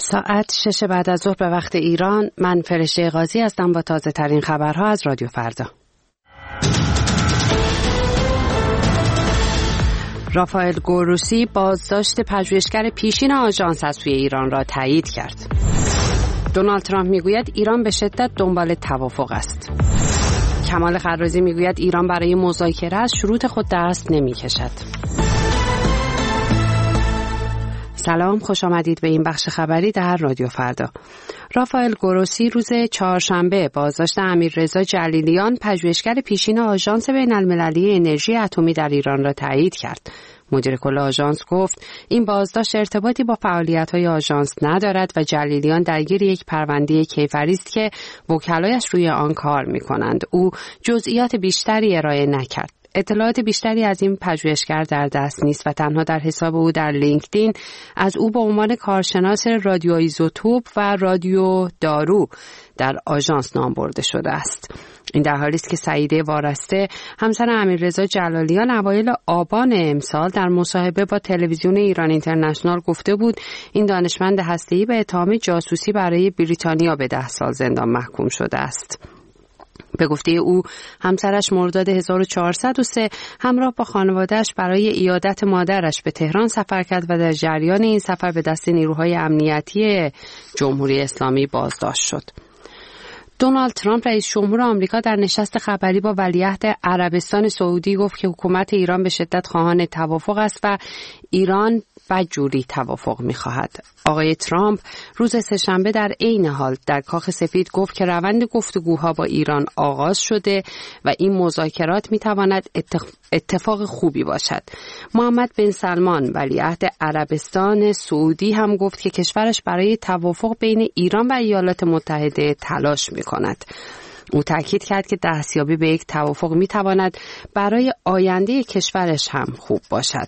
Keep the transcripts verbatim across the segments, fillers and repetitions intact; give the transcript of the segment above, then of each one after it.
ساعت شش بعد از ظهر به وقت ایران. من فرشته قاضی هستم با تازه ترین خبرها از رادیو فردا. رافائل گروسی بازداشت پژوهشگر پیشین آژانس از سوی ایران را تایید کرد. دونالد ترامپ میگوید ایران به شدت دنبال توافق است. کمال خرازی میگوید ایران برای مذاکره از شروط خود دست نمیکشد. سلام، خوش آمدید به این بخش خبری در رادیو فردا. رافائل گروسی روز چهارشنبه بازداشت امیررضا جلیلیان پژوهشگر پیشین آژانس بین‌المللی انرژی اتمی در ایران را تایید کرد. مدیر کل آژانس گفت این بازداشت ارتباطی با فعالیت‌های آژانس ندارد و جلیلیان درگیر یک پرونده کیفری است که وکلایش روی آن کار می‌کنند. او جزئیات بیشتری ارائه نکرد. اطلاعات بیشتری از این پژوهشگر در دست نیست و تنها در حساب او در لینکدین از او به عنوان کارشناس رادیو ایزوتوپ و رادیو دارو در آژانس نام برده شده است. این در حالی است که سعیده وارسته همسر امیررضا جلالیان اوایل آبان امسال در مصاحبه با تلویزیون ایران اینترنشنال گفته بود این دانشمند هسته‌ای به اتهام جاسوسی برای بریتانیا به ده سال زندان محکوم شده است. به گفته او همسرش مرداد هزار و چهارصد و سه همراه با خانواده‌اش برای عیادت مادرش به تهران سفر کرد و در جریان این سفر به دست نیروهای امنیتی جمهوری اسلامی بازداشت شد. دونالد ترامپ رئیس جمهور آمریکا در نشست خبری با ولیعهد عربستان سعودی گفت که حکومت ایران به شدت خواهان توافق است و ایران بدجوری توافق می‌خواهد. آقای ترامپ روز سه‌شنبه در عین حال در کاخ سفید گفت که روند گفتگوها با ایران آغاز شده و این مذاکرات می‌تواند اتفاق خوبی باشد. محمد بن سلمان ولیعهد عربستان سعودی هم گفت که کشورش برای توافق بین ایران و ایالات متحده تلاش می‌کند. او تاکید کرد که دستیابی به یک توافق می‌تواند برای آینده کشورش هم خوب باشد.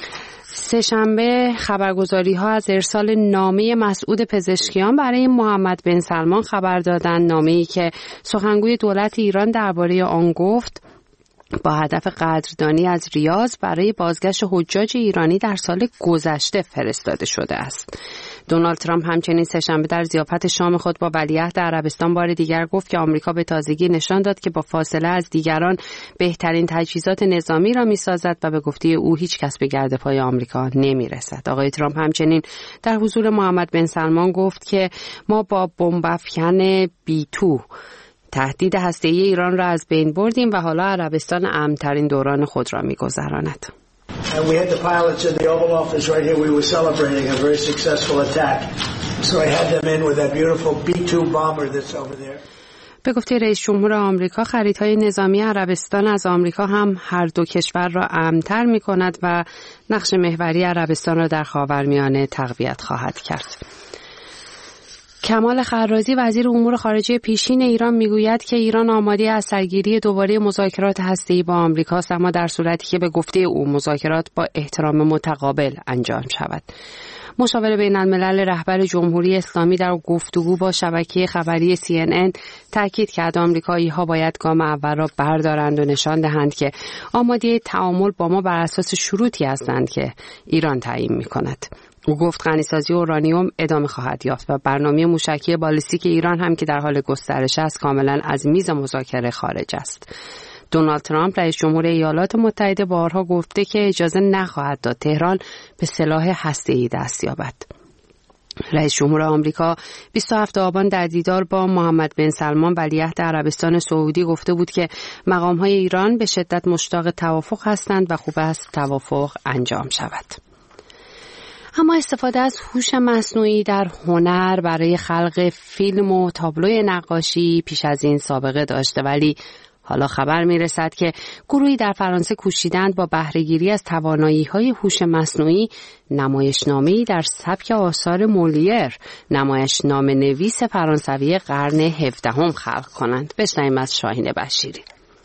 سه‌شنبه خبرگزاری‌ها از ارسال نامه مسعود پزشکیان برای محمد بن سلمان خبر دادند، نامه‌ای که سخنگوی دولت ایران درباره آن گفت با هدف قدردانی از ریاض برای بازگشت حجاج ایرانی در سال گذشته فرستاده شده است. دونالد ترامپ همچنین سه‌شنبه در ضیافت شام خود با ولیعهد عربستان بار دیگر گفت که آمریکا به تازگی نشان داد که با فاصله از دیگران بهترین تجهیزات نظامی را می‌سازد و به گفته او هیچ کس به گرد پای آمریکا نمی‌رسد. آقای ترامپ همچنین در حضور محمد بن سلمان گفت که ما با بمب‌افکن بی تو تهدید هسته‌ای ایران را از بین بردیم و حالا عربستان امن‌ترین دوران خود را می‌گذراند. And we had the pilots in the Oval Office right here. We were celebrating a very successful attack. So I had them in with that beautiful بی تو bomber that's over there. به گفته رئیس جمهور آمریکا خریدهای نظامی عربستان از آمریکا هم هر دو کشور را امن‌تر می‌کند و نقش محوری عربستان را در خاورمیانه تقویت خواهد کرد. کمال خرازی وزیر امور خارجه پیشین ایران میگوید که ایران آماده از سرگیری دوباره مذاکرات هسته‌ای با آمریکا است، اما در صورتی که به گفته او مذاکرات با احترام متقابل انجام شود. مشاور بین الملل رهبر جمهوری اسلامی در گفتگو با شبکه خبری سی ان ان تاکید کرد آمریکایی‌ها باید گام اول را بردارند و نشان دهند که آماده تعامل با ما بر اساس شروطی هستند که ایران تعیین می‌کند. او گفت غنیسازی اورانیوم ادامه خواهد یافت و برنامه موشکی بالستیک ایران هم که در حال گسترش است کاملا از میز مذاکره خارج است. دونالد ترامپ رئیس جمهور ایالات متحده بارها گفته که اجازه نخواهد داد تهران به سلاح هسته‌ای دست یابد. رئیس جمهور آمریکا بیست و هفتم آبان در دیدار با محمد بن سلمان ولیعهد عربستان سعودی گفته بود که مقام‌های ایران به شدت مشتاق توافق هستند و خوب است توافق انجام شود. اما استفاده از هوش مصنوعی در هنر برای خلق فیلم و تابلوی نقاشی پیش از این سابقه داشته، ولی حالا خبر میرسد که گروهی در فرانسه کوشیدند با بهره‌گیری از توانایی‌های هوش مصنوعی نمایشنامه‌ای در سبک آثار مولیر، نمایشنامه نویس فرانسوی قرن هفدهم خلق کنند. بشنویم از شاهین بشیری.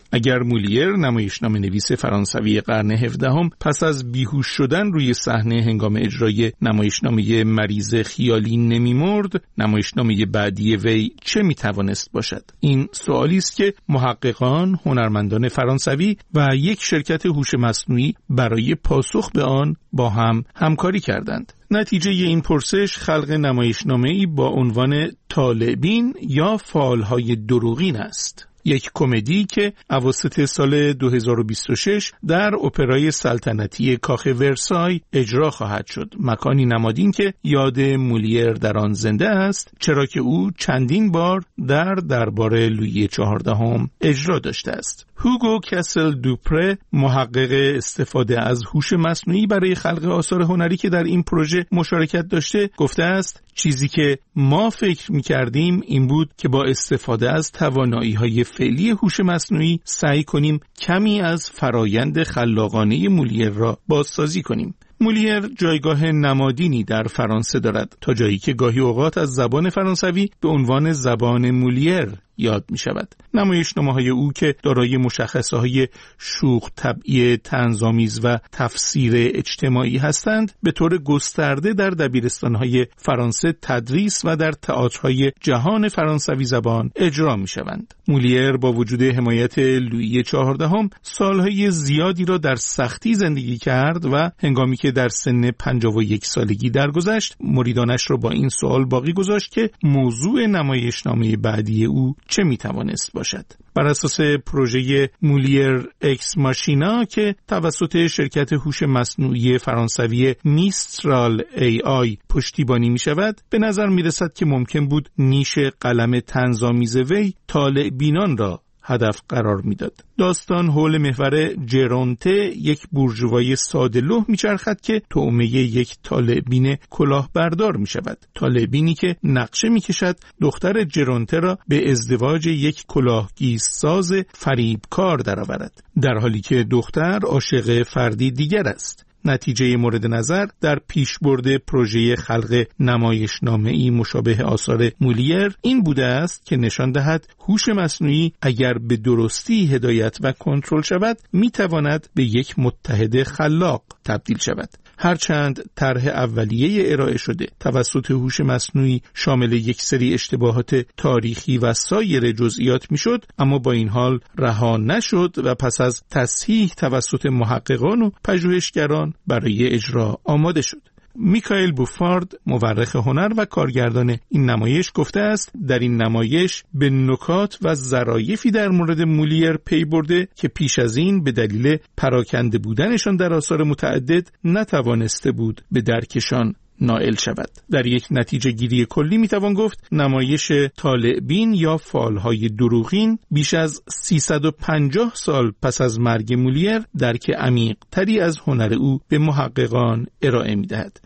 اگر مولیر، نمایشنامه نویس فرانسوی قرن هفدهم، پس از بیهوش شدن روی صحنه هنگام اجرای نمایشنامه مریض خیالی نمی‌مرد، نمایشنامه بعدی وی چه می‌توانست باشد؟ این سوالی است که محققان، هنرمندان فرانسوی و یک شرکت هوش مصنوعی برای پاسخ به آن با هم همکاری کردند. نتیجه این پرسش خلق نمایشنامه‌ای با عنوان طالع‌بین یا فالهای دروغین است. یک کمدی که اواسط سال دو هزار و بیست و شش در اپرای سلطنتی کاخ ورسای اجرا خواهد شد. مکانی نمادین که یاد مولیر در آن زنده است، چرا که او چندین بار در دربار لویی چهاردهم اجرا داشته است. هوگو کسل دوپره، محقق استفاده از هوش مصنوعی برای خلق آثار هنری که در این پروژه مشارکت داشته، گفته است چیزی که ما فکر می‌کردیم این بود که با استفاده از توانایی‌های فعلی هوش مصنوعی سعی کنیم کمی از فرایند خلاقانه مولیر را بازسازی کنیم. مولیر جایگاه نمادینی در فرانسه دارد، تا جایی که گاهی اوقات از زبان فرانسوی به عنوان زبان مولیر یاد می شود. نمایشنامه‌های او که دارای مشخصه‌های شوخ طبعی طنزآمیز و تفسیر اجتماعی هستند، به طور گسترده در دبیرستان‌های فرانسه تدریس و در تئاترهای جهان فرانسوی زبان اجرا می شوند. مولیر با وجود حمایت لویی چهاردهم سالهای زیادی را در سختی زندگی کرد و هنگامی که در سن پنجاه و یک سالگی درگذشت، مریدانش را با این سوال باقی گذاشت که موضوع نمایشنامه بعدی او چه میتوانست باشد. بر اساس پروژه مولیر اکس ماشینا که توسط شرکت هوش مصنوعی فرانسوی میسترال ای آی پشتیبانی می شود، به نظر می رسد که ممکن بود نیش قلم طنزآمیز وی طالع بینان را هدف قرار میداد. داستان حول محور جرونته، یک بورژوای ساده لوح میچرخد که طعمه یک طالع‌بین کلاهبردار میشود. طالع‌بینی که نقشه میکشد دختر جرونته را به ازدواج یک کلاهگیرساز فریبکار درآورد، در حالی که دختر عاشق فردی دیگر است. نتیجه مورد نظر در پیشبرد پروژه خلق نمایشنامه‌ای مشابه آثار مولیر این بوده است که نشان دهد هوش مصنوعی اگر به درستی هدایت و کنترل شود میتواند به یک متحد خلاق تبدیل شود. هرچند طرح اولیه ارائه شده توسط هوش مصنوعی شامل یک سری اشتباهات تاریخی و سایر جزئیات میشد، اما با این حال رها نشد و پس از تصحیح توسط محققان و پژوهشگران برای اجرا آماده شد. میکائل بوفارد، مورخ هنر و کارگردان این نمایش، گفته است در این نمایش به نکات و ظرافتی در مورد مولیر پی برده که پیش از این به دلیل پراکنده بودنشان در آثار متعدد نتوانسته بود به درکشان نائل شود. در یک نتیجه گیری کلی میتوان گفت نمایش طالع‌بین یا فالهای دروغین بیش از سیصد و پنجاه سال پس از مرگ مولیر درک عمیق تری از هنر او به محققان ارائه میدهد.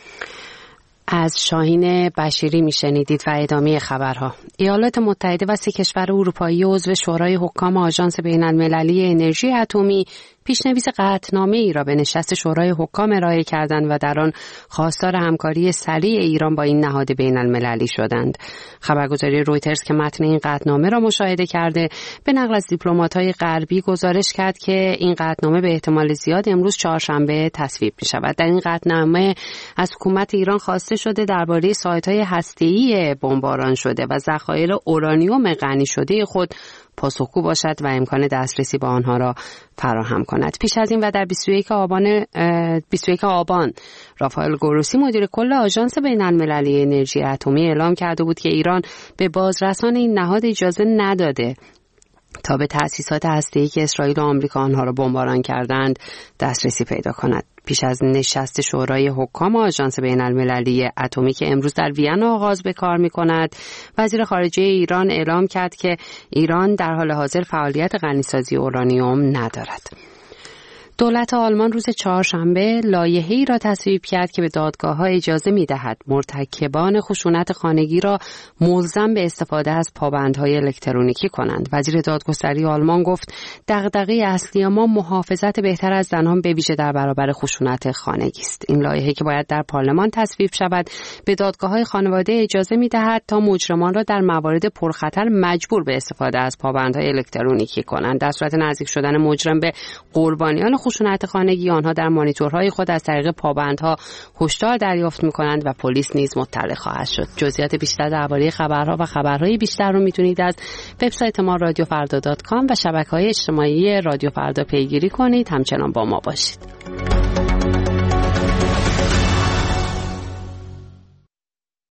از شاهین بشیری میشنیدید و ادامه خبرها. ایالات متحده و سه کشور اروپایی عضو شورای حکام آژانس بین‌المللی انرژی اتمی پیشنویس قطعنامه ای را به نشست شورای حکام ارائه کردند و در آن خواستار همکاری سریع ایران با این نهاد بین‌المللی شدند. خبرگزاری رویترز که متن این قطعنامه را مشاهده کرده، به نقل از دیپلمات‌های غربی گزارش کرد که این قطعنامه به احتمال زیاد امروز چهارشنبه تصویب می‌شود. در این قطعنامه از حکومت ایران خواسته شده درباره سایت‌های هسته‌ای بمباران شده و ذخایر اورانیوم غنی شده خود پاسخگو باشد و امکان دسترسی به آنها را فراهم کند. پیش از این و در بیست و یک آبان بیست و یک آبان رافائل گروسی مدیر کل آژانس بین‌المللی انرژی اتمی اعلام کرده بود که ایران به بازرسان این نهاد اجازه نداده تا به تأسیسات هسته‌ای که اسرائیل و آمریکا آنها را بمباران کردند دسترسی پیدا کند. پیش از نشست شورای حکام آژانس بین‌المللی اتمی که امروز در وین آغاز به کار می‌کند، وزیر خارجه ایران اعلام کرد که ایران در حال حاضر فعالیت غنیسازی اورانیوم ندارد. دولت آلمان روز چهارشنبه لایحه‌ای را تصویب کرد که به دادگاه‌ها اجازه می‌دهد مرتکبان خشونت خانگی را ملزم به استفاده از پابندهای الکترونیکی کنند. وزیر دادگستری آلمان گفت دغدغه اصلی ما محافظت بهتر از زنان به ویژه در برابر خشونت خانگی است. این لایحه که باید در پارلمان تصویب شود به دادگاه‌های خانواده اجازه می‌دهد تا مجرمان را در موارد پرخطر مجبور به استفاده از پابندهای الکترونیکی کنند. در صورت نزدیک شدن مجرم به قربانیان خشونت خانگی آنها در مانیتورهای خود از طریق پابندها هشدار دریافت می‌کنند و پلیس نیز مطلع خواهد شد. جزئیات بیشتر درباره خبرها و خبرهای بیشتر رو میتونید از وبسایت ما رادیو فردا دات کام و شبکه‌های اجتماعی رادیو فردا پیگیری کنید. همچنان با ما باشید.